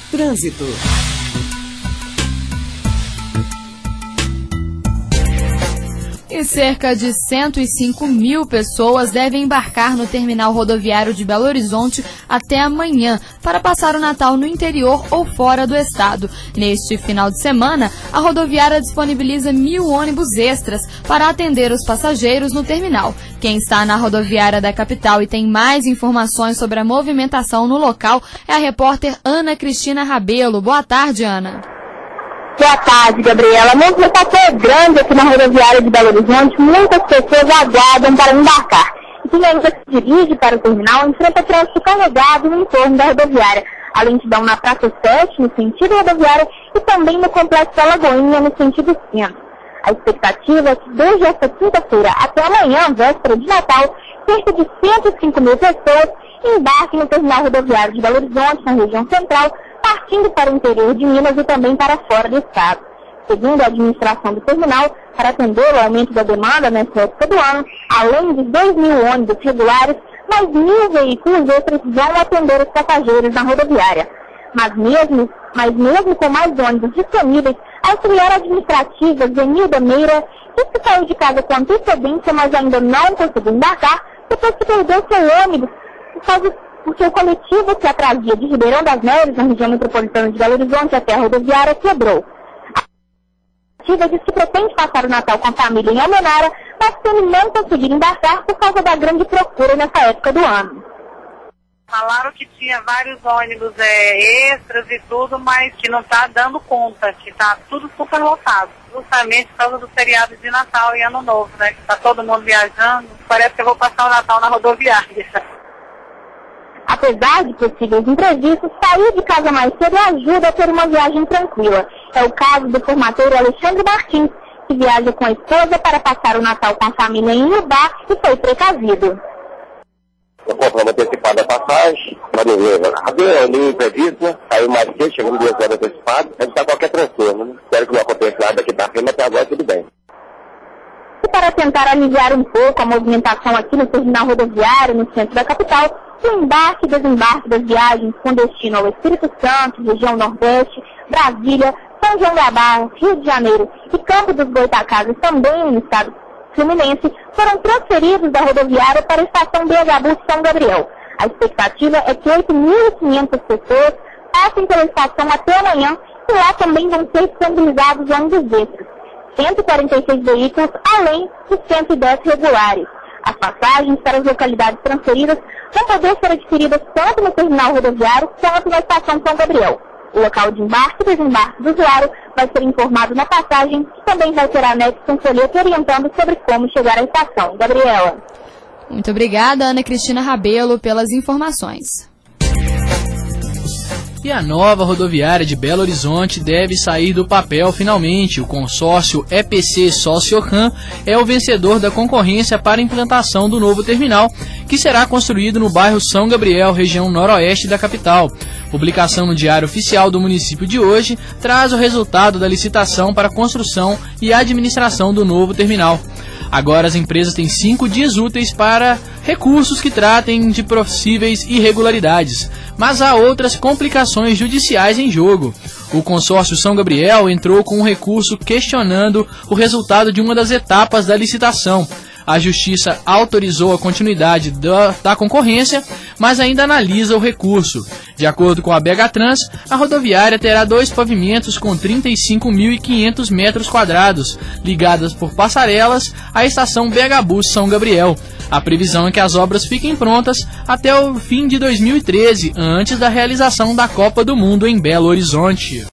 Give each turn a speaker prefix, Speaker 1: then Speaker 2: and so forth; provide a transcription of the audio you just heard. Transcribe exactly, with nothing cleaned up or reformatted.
Speaker 1: Trânsito.
Speaker 2: E cerca de cento e cinco mil pessoas devem embarcar no terminal rodoviário de Belo Horizonte até amanhã para passar o Natal no interior ou fora do estado. Neste final de semana, a rodoviária disponibiliza mil ônibus extras para atender os passageiros no terminal. Quem está na rodoviária da capital e tem mais informações sobre a movimentação no local é a repórter Ana Cristina Rabelo. Boa tarde, Ana.
Speaker 3: Boa tarde, Gabriela. A movimentação é grande aqui na rodoviária de Belo Horizonte. Muitas pessoas aguardam para embarcar. E quem ainda se dirige para o terminal enfrenta trânsito carregado no entorno da rodoviária. A lentidão na Praça sete, no sentido rodoviário, e também no Complexo da Lagoinha, no sentido centro. A expectativa é que desde esta quinta-feira até amanhã, véspera de Natal, cerca de cento e cinco mil pessoas embarquem no terminal rodoviário de Belo Horizonte, na região central, partindo para o interior de Minas e também para fora do estado. Segundo a administração do terminal, para atender o aumento da demanda nessa época do ano, além de dois mil ônibus regulares, mais mil veículos extras vão atender os passageiros na rodoviária. Mas mesmo, mas mesmo com mais ônibus disponíveis, a auxiliar administrativa Zenilda Meira disse que saiu de casa com antecedência, mas ainda não conseguiu embarcar, depois que perdeu seu ônibus por causa porque o coletivo que a trazia de Ribeirão das Neves, na região metropolitana de Belo Horizonte, até a rodoviária, quebrou. A coletiva diz que pretende passar o Natal com a família em Almenara, mas que ele não conseguir embarcar por causa da grande procura nessa época do ano.
Speaker 4: Falaram que tinha vários ônibus é, extras e tudo, mas que não está dando conta, que está tudo super lotado. Justamente por causa do feriado de Natal e Ano Novo, né? Que está todo mundo viajando. Parece que eu vou passar o Natal na rodoviária.
Speaker 3: Apesar de possíveis imprevistos, sair de casa mais cedo ajuda a ter uma viagem tranquila. É o caso do formateiro Alexandre Martins, que viaja com a esposa para passar o Natal com a família em Iubá e foi precavido.
Speaker 5: Eu comprei antecipada a passagem, mas havia ali imprevisto, saiu mais cedo, chegando duas horas antecipado, evitar qualquer transtorno. Né? Espero que não aconteça nada daqui para frente, até agora tudo bem.
Speaker 3: E para tentar aliviar um pouco a movimentação aqui no terminal rodoviário, no centro da capital, o embarque e desembarque das viagens com destino ao Espírito Santo, região Nordeste, Brasília, São João da Barra, Rio de Janeiro e Campo dos Goitacazes, também no estado fluminense, foram transferidos da rodoviária para a estação B H Bus São Gabriel. A expectativa é que oito mil e quinhentas pessoas passem pela estação até amanhã e lá também vão ser disponibilizados ônibus extras. cento e quarenta e seis veículos, além de cento e dez regulares. As passagens para as localidades transferidas vão poder ser adquiridas tanto no terminal rodoviário quanto na estação São Gabriel. O local de embarque e desembarque do usuário vai ser informado na passagem, que também vai ter anexo um folheto orientando sobre como chegar à estação. Gabriela.
Speaker 2: Muito obrigada, Ana Cristina Rabelo, pelas informações.
Speaker 6: E a nova rodoviária de Belo Horizonte deve sair do papel finalmente. O consórcio E P C Sociocam é o vencedor da concorrência para a implantação do novo terminal, que será construído no bairro São Gabriel, região noroeste da capital. Publicação no Diário Oficial do município de hoje traz o resultado da licitação para a construção e administração do novo terminal. Agora as empresas têm cinco dias úteis para recursos que tratem de possíveis irregularidades, mas há outras complicações judiciais em jogo. O consórcio São Gabriel entrou com um recurso questionando o resultado de uma das etapas da licitação. A Justiça autorizou a continuidade da, da concorrência, mas ainda analisa o recurso. De acordo com a B H Trans, a rodoviária terá dois pavimentos com trinta e cinco mil e quinhentos metros quadrados, ligadas por passarelas à estação B H Bus São Gabriel. A previsão é que as obras fiquem prontas até o fim de dois mil e treze, antes da realização da Copa do Mundo em Belo Horizonte.